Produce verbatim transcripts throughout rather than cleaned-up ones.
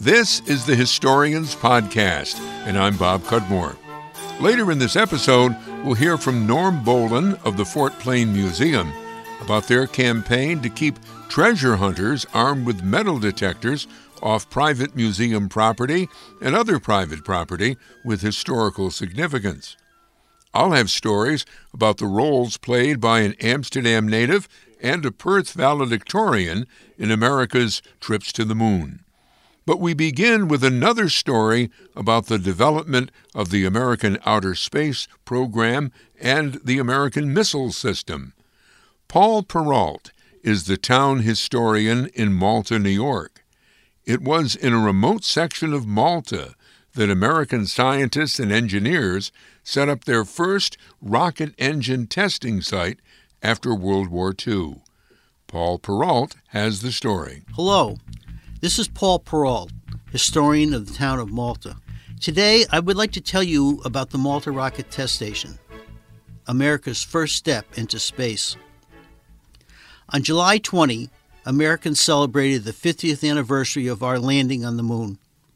This is the Historians Podcast, and I'm Bob Cudmore. Later in this episode, we'll hear from Norm Boland of the Fort Plain Museum about their campaign to keep treasure hunters armed with metal detectors off private museum property and other private property with historical significance. I'll have stories about the roles played by an Amsterdam native and a Perth valedictorian in America's trips to the moon. But we begin with another story about the development of the American Outer Space Program and the American Missile System. Paul Perrault is the town historian in Malta, New York. It was in a remote section of Malta that American scientists and engineers set up their first rocket engine testing site after World War Two. Paul Perrault has the story. Hello. This is Paul Perrault, historian of the town of Malta. Today, I would like to tell you about the Malta Rocket Test Station, America's first step into space. On July twentieth, Americans celebrated the fiftieth anniversary of our landing on the moon.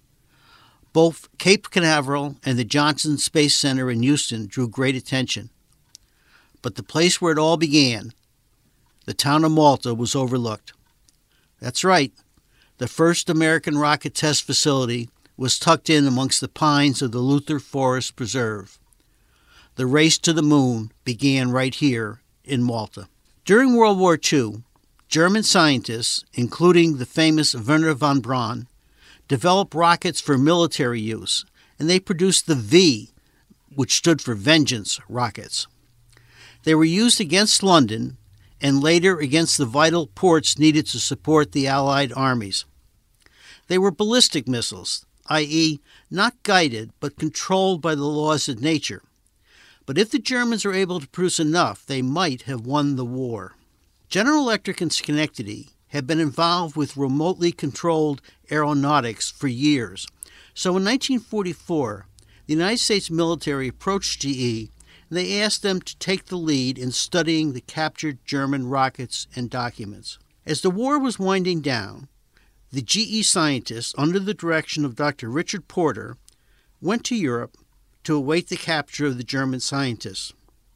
Both Cape Canaveral and the Johnson Space Center in Houston drew great attention. But the place where it all began, the town of Malta, was overlooked. That's right. The first American rocket test facility was tucked in amongst the pines of the Luther Forest Preserve. The race to the moon began right here in Malta. During World War Two, German scientists, including the famous Wernher von Braun, developed rockets for military use, and they produced the V, which stood for Vengeance rockets. They were used against London and later against the vital ports needed to support the Allied armies. They were ballistic missiles, that is, not guided but controlled by the laws of nature. But if the Germans were able to produce enough, they might have won the war. General Electric in Schenectady had been involved with remotely controlled aeronautics for years. So in nineteen forty-four, the United States military approached G E and they asked them to take the lead in studying the captured German rockets and documents. As the war was winding down, the G E scientists, under the direction of Doctor Richard Porter, went to Europe to await the capture of the German scientists.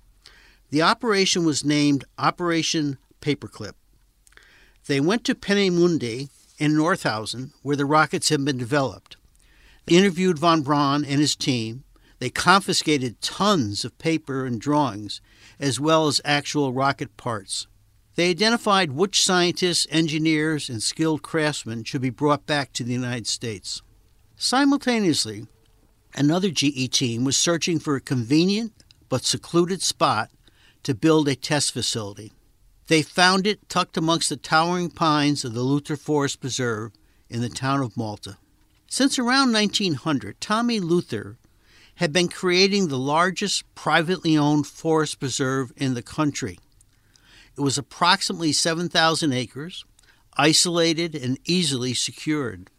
The operation was named Operation Paperclip. They went to Peenemünde in Nordhausen, where the rockets had been developed. They interviewed von Braun and his team. They confiscated tons of paper and drawings, as well as actual rocket parts. They identified which scientists, engineers, and skilled craftsmen should be brought back to the United States. Simultaneously, another G E team was searching for a convenient but secluded spot to build a test facility. They found it tucked amongst the towering pines of the Luther Forest Preserve in the town of Malta. Since around nineteen hundred, Tommy Luther had been creating the largest privately owned forest preserve in the country. It was approximately seven thousand acres, isolated and easily secured.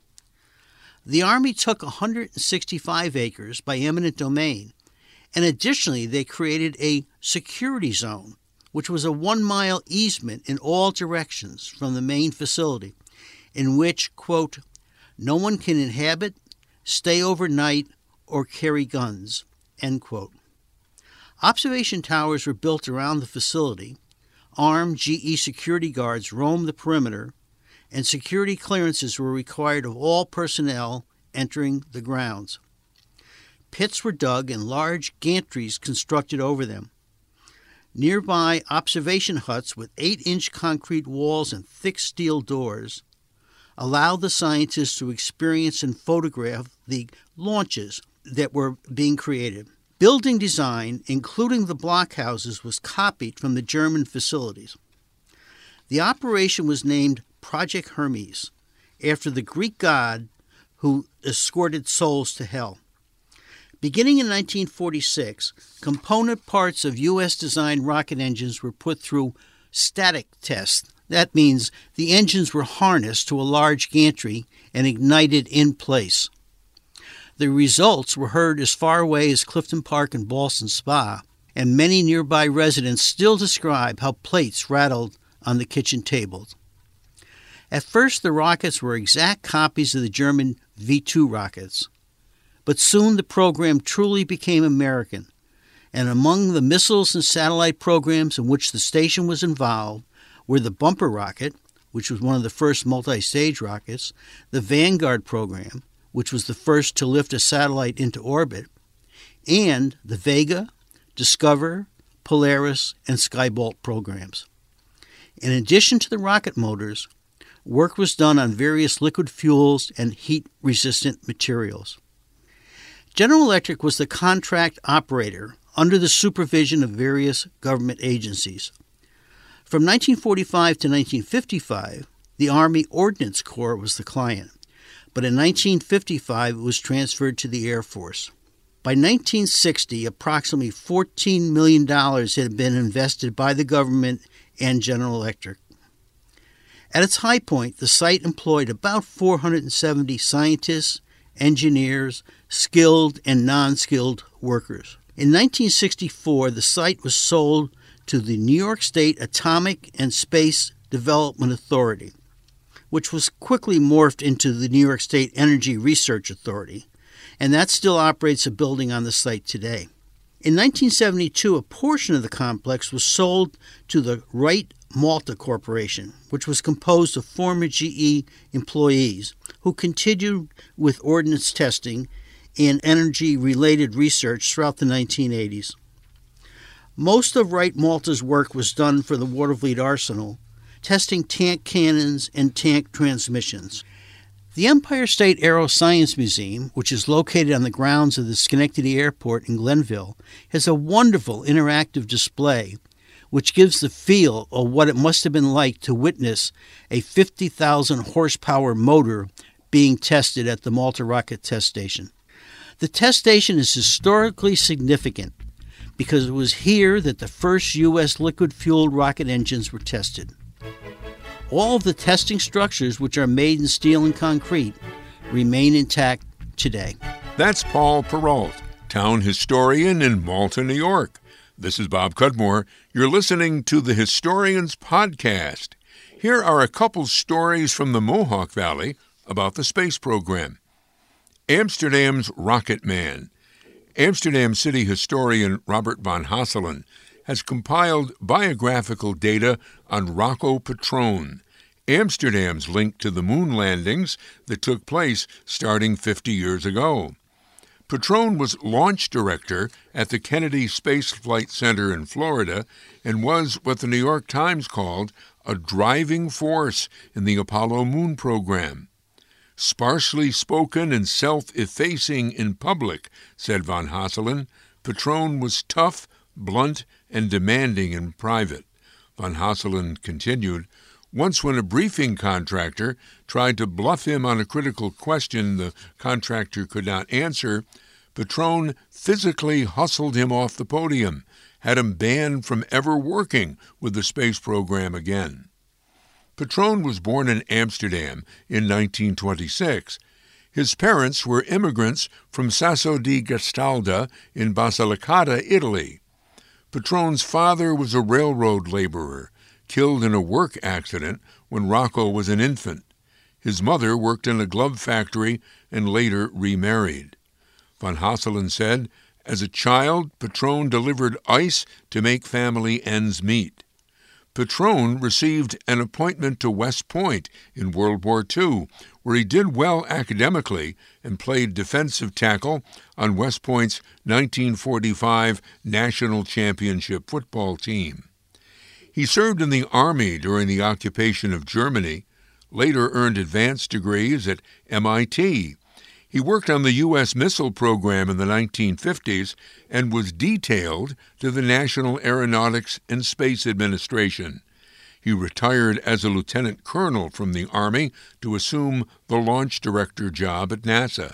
The Army took one hundred sixty-five acres by eminent domain, and additionally they created a security zone, which was a one-mile easement in all directions from the main facility, in which, quote, no one can inhabit, stay overnight, or carry guns, end quote. Observation towers were built around the facility. Armed G E security guards roamed the perimeter, and security clearances were required of all personnel entering the grounds. Pits were dug and large gantries constructed over them. Nearby observation huts with eight-inch concrete walls and thick steel doors allowed the scientists to experience and photograph the launches that were being created. Building design, including the blockhouses, was copied from the German facilities. The operation was named Project Hermes, after the Greek god who escorted souls to hell. Beginning in nineteen forty-six, component parts of U S-designed rocket engines were put through static tests. That means the engines were harnessed to a large gantry and ignited in place. The results were heard as far away as Clifton Park and Ballston Spa, and many nearby residents still describe how plates rattled on the kitchen tables. At first, the rockets were exact copies of the German V two rockets. But soon the program truly became American, and among the missiles and satellite programs in which the station was involved were the Bumper rocket, which was one of the first multi-stage rockets, the Vanguard program, which was the first to lift a satellite into orbit, and the Vega, Discover, Polaris, and Skybolt programs. In addition to the rocket motors, work was done on various liquid fuels and heat-resistant materials. General Electric was the contract operator under the supervision of various government agencies. From nineteen forty-five to nineteen fifty-five, the Army Ordnance Corps was the client, but in nineteen fifty-five it was transferred to the Air Force. By nineteen sixty, approximately fourteen million dollars had been invested by the government and General Electric. At its high point, the site employed about four hundred seventy scientists, engineers, skilled and non-skilled workers. In nineteen sixty-four, the site was sold to the New York State Atomic and Space Development Authority, which was quickly morphed into the New York State Energy Research Authority, and that still operates a building on the site today. In nineteen seventy-two, a portion of the complex was sold to the Wright Malta Corporation, which was composed of former G E employees who continued with ordnance testing and energy-related research throughout the nineteen eighties. Most of Wright Malta's work was done for the Watervliet Arsenal, testing tank cannons and tank transmissions. The Empire State Aeroscience Museum, which is located on the grounds of the Schenectady Airport in Glenville, has a wonderful interactive display which gives the feel of what it must have been like to witness a fifty thousand horsepower motor being tested at the Malta Rocket Test Station. The test station is historically significant because it was here that the first U S liquid-fueled rocket engines were tested. All of the testing structures, which are made in steel and concrete, remain intact today. That's Paul Perrault, town historian in Malta, New York. This is Bob Cudmore. You're listening to the Historians Podcast. Here are a couple stories from the Mohawk Valley about the space program. Amsterdam's Rocket Man. Amsterdam City historian Robert van Hasselen has compiled biographical data on Rocco Petrone, Amsterdam's link to the moon landings that took place starting fifty years ago. Petrone was launch director at the Kennedy Space Flight Center in Florida and was what the New York Times called a driving force in the Apollo moon program. Sparsely spoken and self-effacing in public, said van Hasselen, Petrone was tough, blunt, and demanding in private. Van Hasselen continued, once when a briefing contractor tried to bluff him on a critical question the contractor could not answer, Petrone physically hustled him off the podium, had him banned from ever working with the space program again. Petrone was born in Amsterdam in nineteen twenty-six. His parents were immigrants from Sasso di Gastaldo in Basilicata, Italy. Petrone's father was a railroad laborer, killed in a work accident when Rocco was an infant. His mother worked in a glove factory and later remarried. Van Hasselen said, as a child, Petrone delivered ice to make family ends meet. Petrone received an appointment to West Point in World War Two, where he did well academically and played defensive tackle on West Point's nineteen forty-five National Championship football team. He served in the Army during the occupation of Germany, later earned advanced degrees at M I T. He worked on the U S missile program in the nineteen fifties and was detailed to the National Aeronautics and Space Administration. He retired as a lieutenant colonel from the Army to assume the launch director job at NASA.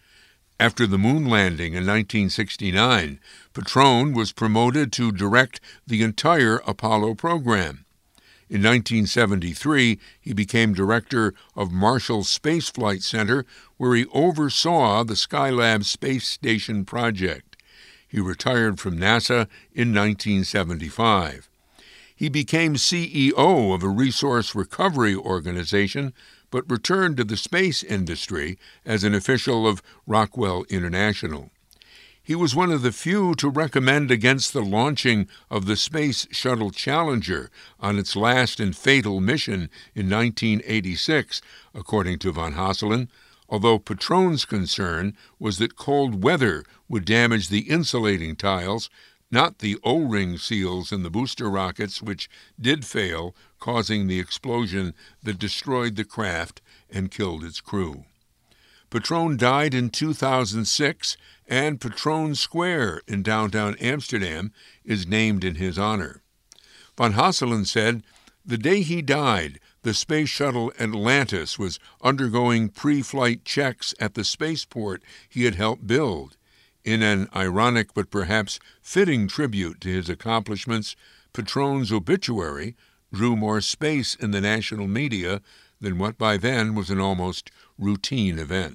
After the moon landing in nineteen sixty-nine, Petrone was promoted to direct the entire Apollo program. In nineteen seventy-three, he became director of Marshall Space Flight Center, where he oversaw the Skylab space station project. He retired from NASA in nineteen seventy-five. He became C E O of a resource recovery organization, but returned to the space industry as an official of Rockwell International. He was one of the few to recommend against the launching of the Space Shuttle Challenger on its last and fatal mission in nineteen eighty-six, according to von Hasselen, although Petrone's concern was that cold weather would damage the insulating tiles, not the O-ring seals in the booster rockets, which did fail, causing the explosion that destroyed the craft and killed its crew. Petrone died in two thousand six, and Petrone Square in downtown Amsterdam is named in his honor. Von Hasselen said, "The day he died, the space shuttle Atlantis was undergoing pre-flight checks at the spaceport he had helped build. In an ironic but perhaps fitting tribute to his accomplishments, Petrone's obituary drew more space in the national media than what by then was an almost routine event."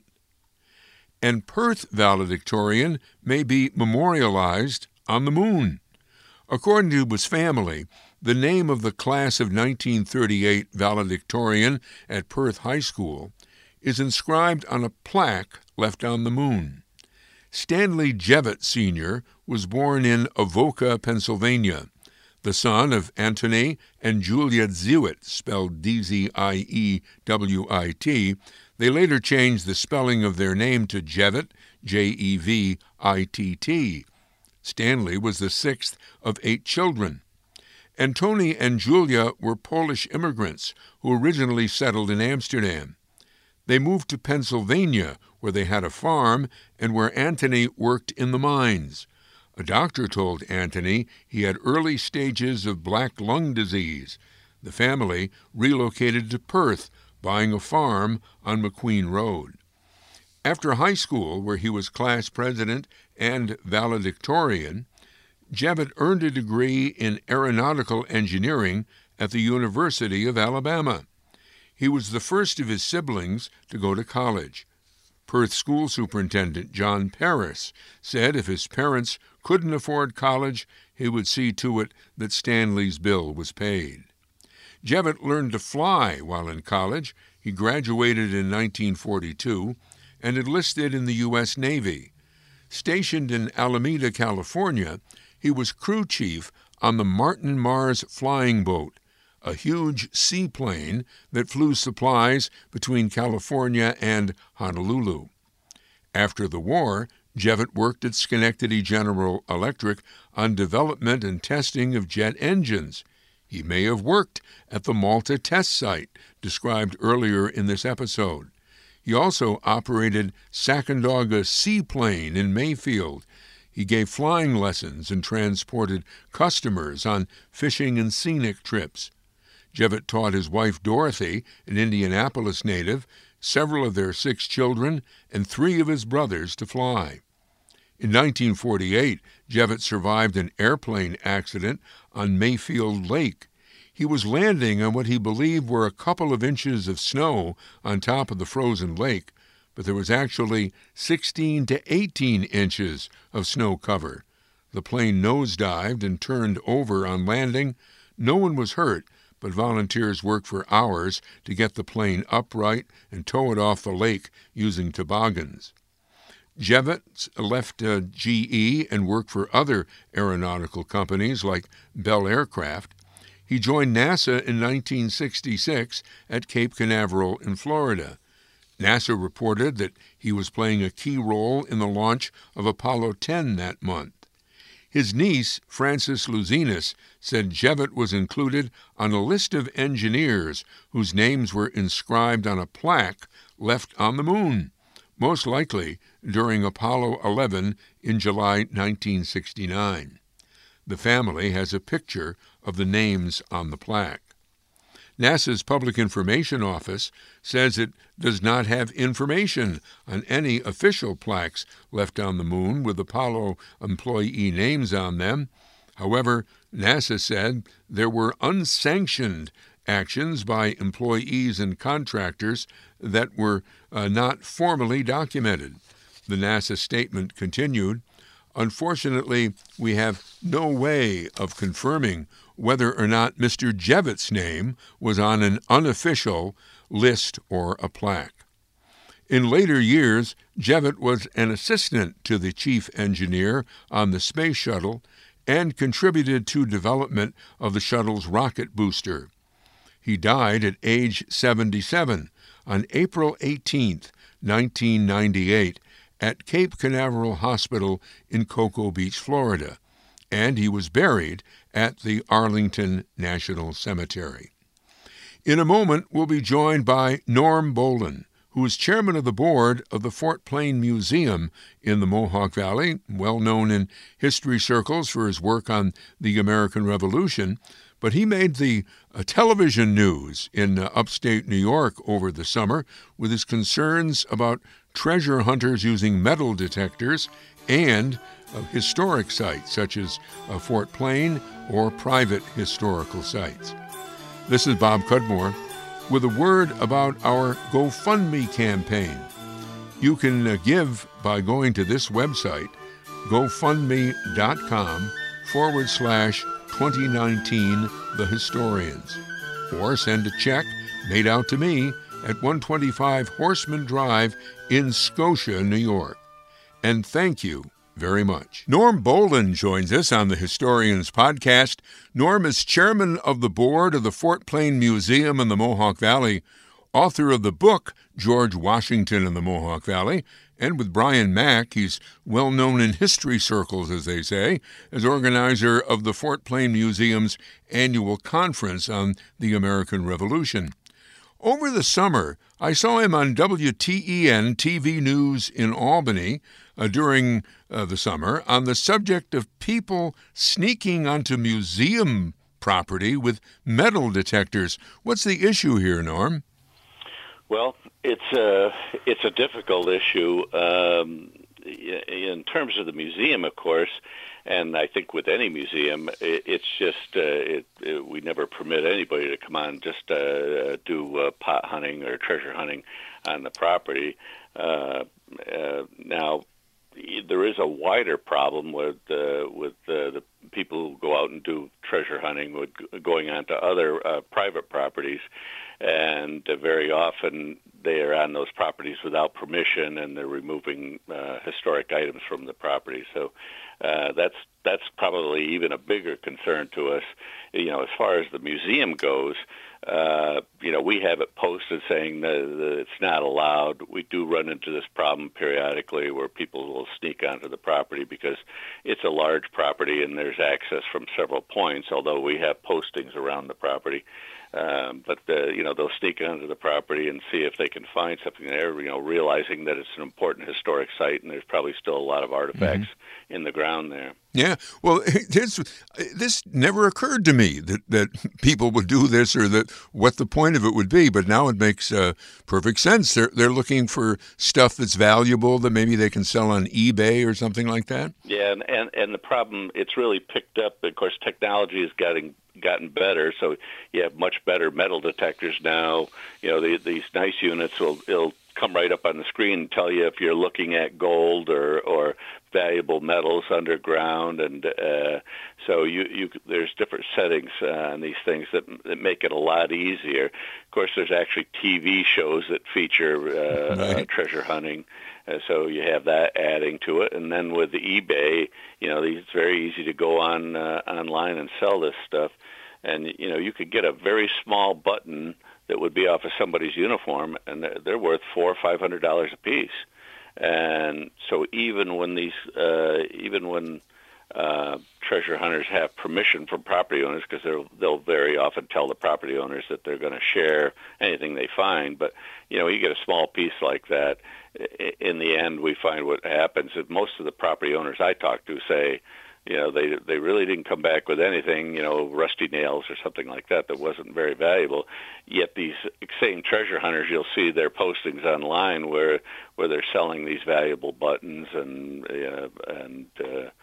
And Perth valedictorian may be memorialized on the moon. According to his family, the name of the class of nineteen thirty-eight valedictorian at Perth High School is inscribed on a plaque left on the moon. Stanley Jevitt Senior was born in Avoca, Pennsylvania, the son of Antony and Julia Zewitt, spelled D Z I E W I T. They later changed the spelling of their name to Jevitt, J E V I T T. Stanley was the sixth of eight children. Antony and Julia were Polish immigrants who originally settled in Amsterdam. They moved to Pennsylvania, where they had a farm and where Antony worked in the mines. A doctor told Antony he had early stages of black lung disease. The family relocated to Perth, buying a farm on McQueen Road. After high school, where he was class president and valedictorian, Jevitt earned a degree in aeronautical engineering at the University of Alabama. He was the first of his siblings to go to college. Perth school superintendent John Paris said if his parents couldn't afford college, he would see to it that Stanley's bill was paid. Jevitt learned to fly while in college. He graduated in nineteen forty-two and enlisted in the U S Navy. Stationed in Alameda, California, he was crew chief on the Martin Mars flying boat, a huge seaplane that flew supplies between California and Honolulu. After the war, Jevitt worked at Schenectady General Electric on development and testing of jet engines. He may have worked at the Malta test site, described earlier in this episode. He also operated Sacandaga Seaplane in Mayfield. He gave flying lessons and transported customers on fishing and scenic trips. Jevitt taught his wife Dorothy, an Indianapolis native, several of their six children, and three of his brothers to fly. In nineteen forty-eight, Jevitt survived an airplane accident on Mayfield Lake. He was landing on what he believed were a couple of inches of snow on top of the frozen lake, but there was actually sixteen to eighteen inches of snow cover. The plane nosedived and turned over on landing. No one was hurt, but volunteers worked for hours to get the plane upright and tow it off the lake using toboggans. Jevitt left uh, G E and worked for other aeronautical companies like Bell Aircraft. He joined NASA in nineteen sixty-six at Cape Canaveral in Florida. NASA reported that he was playing a key role in the launch of Apollo ten that month. His niece, Frances Luzinas, said Jevitt was included on a list of engineers whose names were inscribed on a plaque left on the moon, most likely during Apollo eleven in July nineteen sixty-nine. The family has a picture of the names on the plaque. NASA's Public Information Office says it does not have information on any official plaques left on the moon with Apollo employee names on them. However, NASA said there were unsanctioned actions by employees and contractors that were uh, not formally documented. The NASA statement continued, Unfortunately, we have no way of confirming whether or not Mister Jevett's name was on an unofficial list or a plaque. In later years, Jevett was an assistant to the chief engineer on the space shuttle and contributed to development of the shuttle's rocket booster. He died at age seventy-seven on April eighteenth, nineteen ninety-eight, at Cape Canaveral Hospital in Cocoa Beach, Florida, and he was buried at the Arlington National Cemetery. In a moment, we'll be joined by Norm Bolin, who is chairman of the board of the Fort Plain Museum in the Mohawk Valley, well known in history circles for his work on the American Revolution. But he made the uh, television news in uh, upstate New York over the summer with his concerns about treasure hunters using metal detectors and uh, historic sites such as uh, Fort Plain or private historical sites. This is Bob Cudmore with a word about our GoFundMe campaign. You can uh, give by going to this website, gofundme.com forward slash 2019 The Historians, or send a check made out to me at one twenty-five Horseman Drive in Scotia, New York. And thank you very much. Norm Bolin joins us on the Historians podcast. Norm is chairman of the board of the Fort Plain Museum in the Mohawk Valley, author of the book George Washington in the Mohawk Valley, and with Brian Mack, he's well known in history circles, as they say, as organizer of the Fort Plain Museum's annual conference on the American Revolution. Over the summer, I saw him on W T E N T V News in Albany uh, during uh, the summer on the subject of people sneaking onto museum property with metal detectors. What's the issue here, Norm? Well, it's a, it's a difficult issue um, in terms of the museum, of course, and I think with any museum, it, it's just uh, it, it, we never permit anybody to come on just uh, do uh, pot hunting or treasure hunting on the property. Uh, uh, now, there is a wider problem with uh, with uh, the people who go out and do treasure hunting with going onto other uh, private properties, and uh, very often they are on those properties without permission, and they're removing uh, historic items from the property. So uh, that's that's probably even a bigger concern to us. You know, as far as the museum goes, uh, you know, we have it posted saying that, that it's not allowed. We do run into this problem periodically where people will sneak onto the property because it's a large property and there's access from several points, although we have postings around the property. Um, but, uh, you know, they'll sneak onto the property and see if they can find something there, you know, realizing that it's an important historic site and there's probably still a lot of artifacts mm-hmm. in the ground there. Yeah, well, this, this never occurred to me that, that people would do this or that what the point of it would be, but now it makes uh, perfect sense. They're, they're looking for stuff that's valuable that maybe they can sell on eBay or something like that? Yeah, and, and, and the problem, it's really picked up. Of course, technology is getting gotten better, so you have much better metal detectors now. You know, the, these nice units will it'll come right up on the screen and tell you if you're looking at gold or, or valuable metals underground, and uh, so you, you there's different settings uh, on these things that, that make it a lot easier. Of course, there's actually T V shows that feature uh, right. uh, treasure hunting. Uh, so you have that adding to it, and then with the eBay, you know, it's very easy to go on uh, online and sell this stuff, and you know, you could get a very small button that would be off of somebody's uniform, and they're, they're worth four or five hundred dollars a piece. And so even when these, uh, even when uh, treasure hunters have permission from property owners, because they'll they'll very often tell the property owners that they're going to share anything they find, but you know, you get a small piece like that. In the end, we find what happens is most of the property owners I talk to say, you know, they they really didn't come back with anything, you know, rusty nails or something like that that wasn't very valuable. Yet these same treasure hunters, you'll see their postings online where where they're selling these valuable buttons and uh, and uh,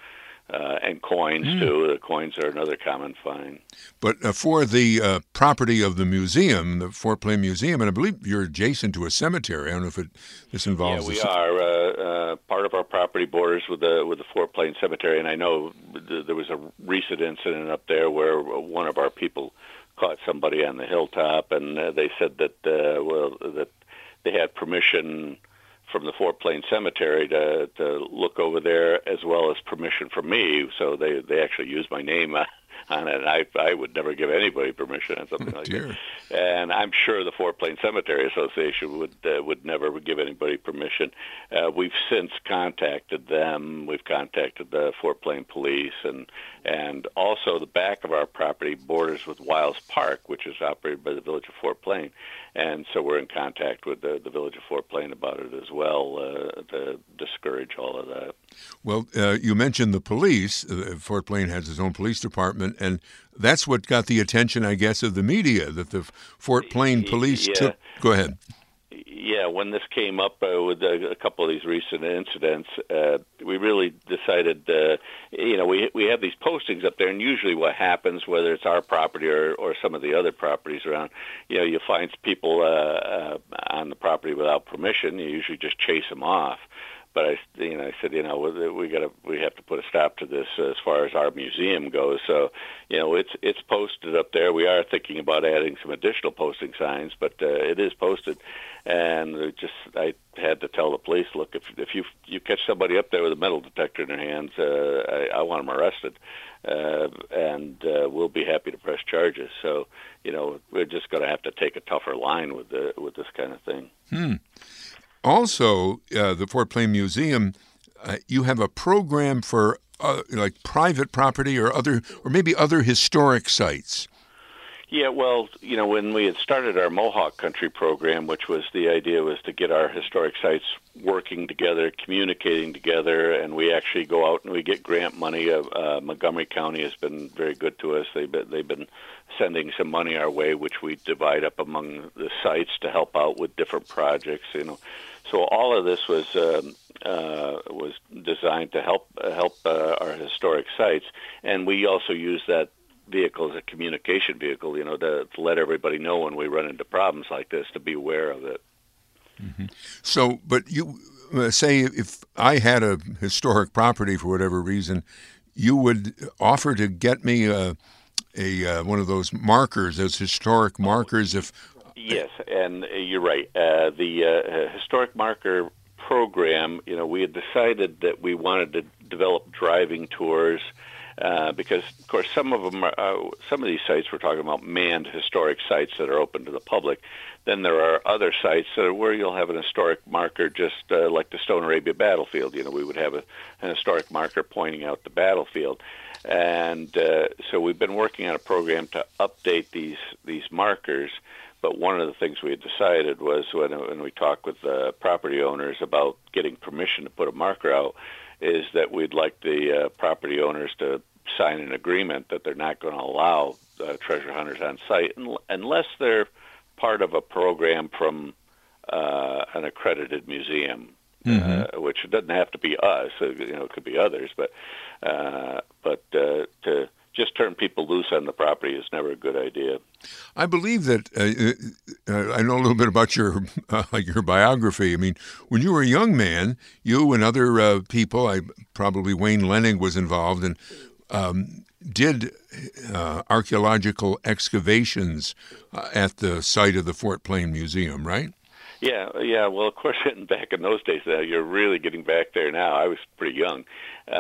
uh, and coins mm. too. The coins are another common find. But uh, for the uh, property of the museum, the Fort Plain Museum, and I believe you're adjacent to a cemetery. I don't know if it this involves. Yeah, we a... are. Uh, uh, part of our property borders with the with the Fort Plain Cemetery, and I know th- there was a recent incident up there where one of our people caught somebody on the hilltop, and uh, they said that uh, well that they had permission from the Fort Plain Cemetery to to look over there, as well as permission from me. So they they actually used my name on it. And I I would never give anybody permission on something oh, like dear. that. And I'm sure the Fort Plain Cemetery Association would uh, would never give anybody permission. Uh, we've since contacted them. We've contacted the Fort Plain Police, and and also the back of our property borders with Wiles Park, which is operated by the Village of Fort Plain. And so we're in contact with the, the Village of Fort Plain about it as well uh, to discourage all of that. Well, uh, you mentioned the police. Uh, Fort Plain has its own police department, and that's what got the attention, I guess, of the media, that the Fort Plain police yeah. took... Go ahead. Yeah, when this came up uh, with a, a couple of these recent incidents, uh, we really decided, uh, you know, we we have these postings up there, and usually what happens, whether it's our property or, or some of the other properties around, you know, you find people uh, uh, on the property without permission. You usually just chase them off. But I, you know, I said, you know, we got to, we have to put a stop to this as far as our museum goes. So, you know, it's it's posted up there. We are thinking about adding some additional posting signs, but uh, it is posted. And it just, I had to tell the police, look, if if you you catch somebody up there with a metal detector in their hands, uh, I, I want them arrested, uh, and uh, we'll be happy to press charges. So, you know, we're just going to have to take a tougher line with the with this kind of thing. Hmm. Also, uh, the Fort Plain Museum, uh, you have a program for uh, like private property or other, or maybe other historic sites. Yeah, well, you know, when we had started our Mohawk Country program, which was the idea was to get our historic sites working together, communicating together, and we actually go out and we get grant money. Uh, uh, Montgomery County has been very good to us. They've been, they've been sending some money our way, which we divide up among the sites to help out with different projects, you know. So all of this was um, uh, was designed to help uh, help uh, our historic sites, and we also use that vehicle as a communication vehicle, you know, to, to let everybody know when we run into problems like this, to be aware of it. Mm-hmm. So, but you uh, say if I had a historic property for whatever reason, you would offer to get me a, a uh, one of those markers, those historic markers, if. Yes, and you're right. Uh, the uh, historic marker program, you know, we had decided that we wanted to develop driving tours uh, because, of course, some of them, are, uh, some of these sites we're talking about manned historic sites that are open to the public. Then there are other sites that are where you'll have an historic marker, just uh, like the Stone Arabia battlefield. You know, we would have a, an historic marker pointing out the battlefield. And uh, so we've been working on a program to update these these markers. But one of the things we had decided was when, when we talked with the property owners about getting permission to put a marker out, is that we'd like the uh, property owners to sign an agreement that they're not going to allow uh, treasure hunters on site unless they're part of a program from uh, an accredited museum, mm-hmm. uh, which doesn't have to be us. You know, it could be others, but uh, but uh, to just turn people loose on the property is never a good idea. I believe that uh, uh, I know a little bit about your uh, your biography. I mean, when you were a young man, you and other uh, people, I probably Wayne Lennig was involved, and um, did uh, archaeological excavations uh, at the site of the Fort Plain Museum, right? Yeah, yeah. Well, of course, back in those days, uh, you're really getting back there now. I was pretty young, uh,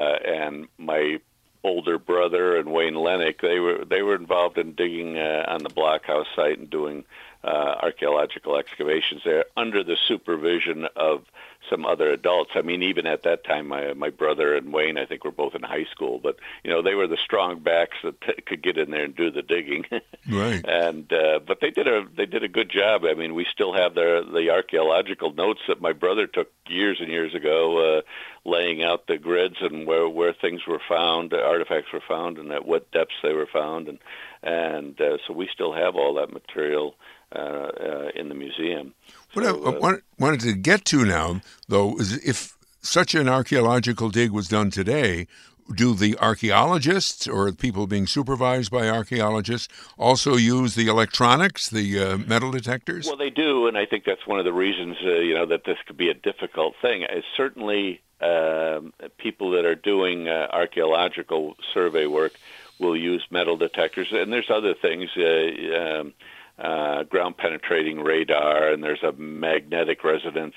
and my older brother and Wayne Lennig, they were they were involved in digging uh, on the blockhouse site and doing uh, archaeological excavations there under the supervision of some other adults. I mean, even at that time, my my brother and Wayne, I think, were both in high school, but you know, they were the strong backs that t- could get in there and do the digging. Right. And uh, but they did a they did a good job. I mean, we still have the the archaeological notes that my brother took years and years ago, uh, laying out the grids and where where things were found, artifacts were found, and at what depths they were found, and and uh, so we still have all that material uh, uh, in the museum. What So, I uh, wanted, wanted to get to now, though, is if such an archaeological dig was done today, do the archaeologists or the people being supervised by archaeologists also use the electronics, the uh, metal detectors? Well, they do, and I think that's one of the reasons, uh, you know, that this could be a difficult thing. It's certainly um, people that are doing uh, archaeological survey work will use metal detectors, and there's other things, uh, um, uh, ground-penetrating radar, and there's a magnetic resonance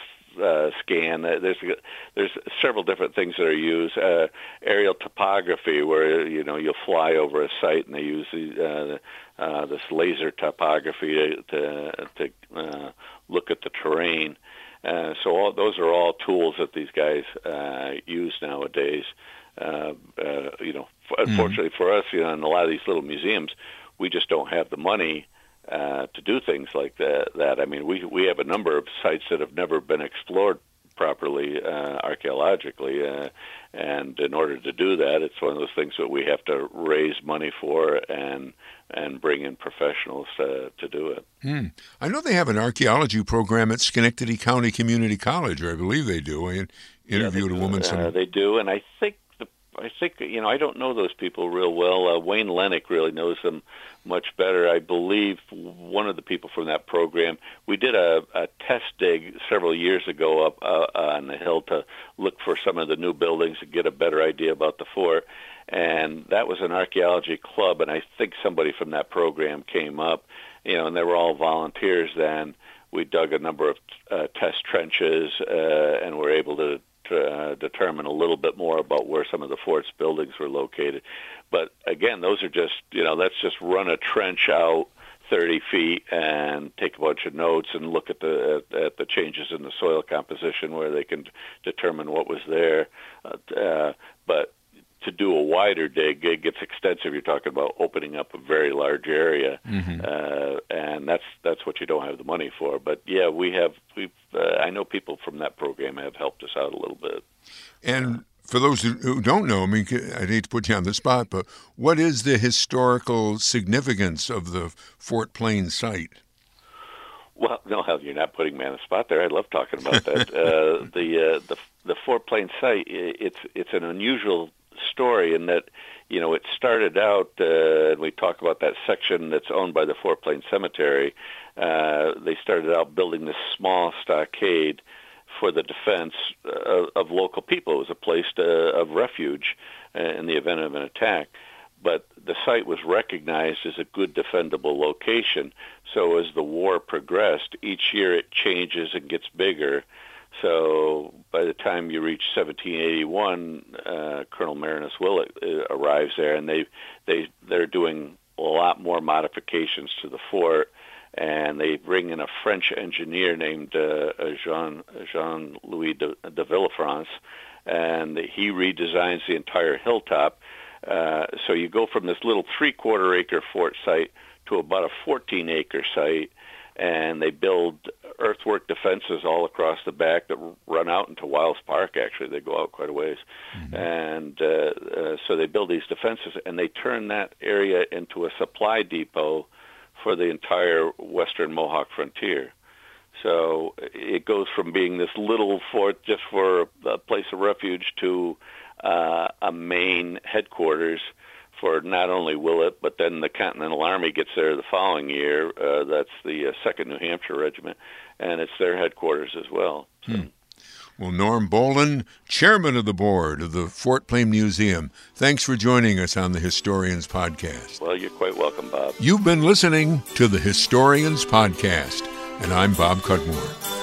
Uh, scan. Uh, there's there's several different things that are used. Uh, aerial topography, where you know you'll fly over a site and they use the, uh, uh, this laser topography to to, to uh, look at the terrain. Uh, so all those are all tools that these guys uh, use nowadays. Uh, uh, you know, unfortunately mm-hmm. for us, you know, in a lot of these little museums, we just don't have the money Uh, to do things like that. That I mean, we we have a number of sites that have never been explored properly uh, archaeologically, uh, and in order to do that, it's one of those things that we have to raise money for and and bring in professionals to to do it. Hmm. I know they have an archaeology program at Schenectady County Community College, or I believe they do. I interviewed yeah, they, a woman. Uh, some... They do, and I think the I think you know I don't know those people real well. Uh, Wayne Lennick really knows them much better. I believe one of the people from that program, we did a, a test dig several years ago up uh, on the hill to look for some of the new buildings and get a better idea about the fort. And that was an archaeology club, and I think somebody from that program came up, you know, and they were all volunteers then. We dug a number of uh, test trenches uh, and were able to Uh, determine a little bit more about where some of the fort's buildings were located. But again, those are just, you know, let's just run a trench out thirty feet and take a bunch of notes and look at the at, at the changes in the soil composition where they can determine what was there. Uh, uh, but to do a wider dig, it gets extensive. You're talking about opening up a very large area, mm-hmm. uh, and that's that's what you don't have the money for. But yeah, we have. We uh, I know people from that program have helped us out a little bit. And for those who don't know, I mean, I hate to put you on the spot, but what is the historical significance of the Fort Plain site? Well, no, hell, you're not putting me on the spot there. I love talking about that. uh, the uh, the the Fort Plain site. It's it's an unusual story in that, you know, it started out, uh, and we talk about that section that's owned by the Fort Plain Cemetery. Uh, they started out building this small stockade for the defense of, of local people. It was a place to, of refuge uh, in the event of an attack. But the site was recognized as a good defendable location. So as the war progressed, each year it changes and gets bigger. So by the time you reach seventeen eighty-one, uh, Colonel Marinus Willett uh, arrives there, and they they they're doing a lot more modifications to the fort, and they bring in a French engineer named uh, Jean Jean Louis de, de Villefranche, and he redesigns the entire hilltop. Uh, so you go from this little three-quarter acre fort site to about a fourteen acre site. And they build earthwork defenses all across the back that run out into Wiles Park. Actually, they go out quite a ways. Mm-hmm. And uh, uh, so they build these defenses, and they turn that area into a supply depot for the entire western Mohawk frontier. So it goes from being this little fort just for a place of refuge to uh, a main headquarters for not only Willett, but then the Continental Army gets there the following year. Uh, that's the uh, second New Hampshire Regiment, and it's their headquarters as well. So. Hmm. Well, Norm Bolin, chairman of the board of the Fort Plain Museum, thanks for joining us on the Historians Podcast. Well, you're quite welcome, Bob. You've been listening to the Historians Podcast, and I'm Bob Cudmore.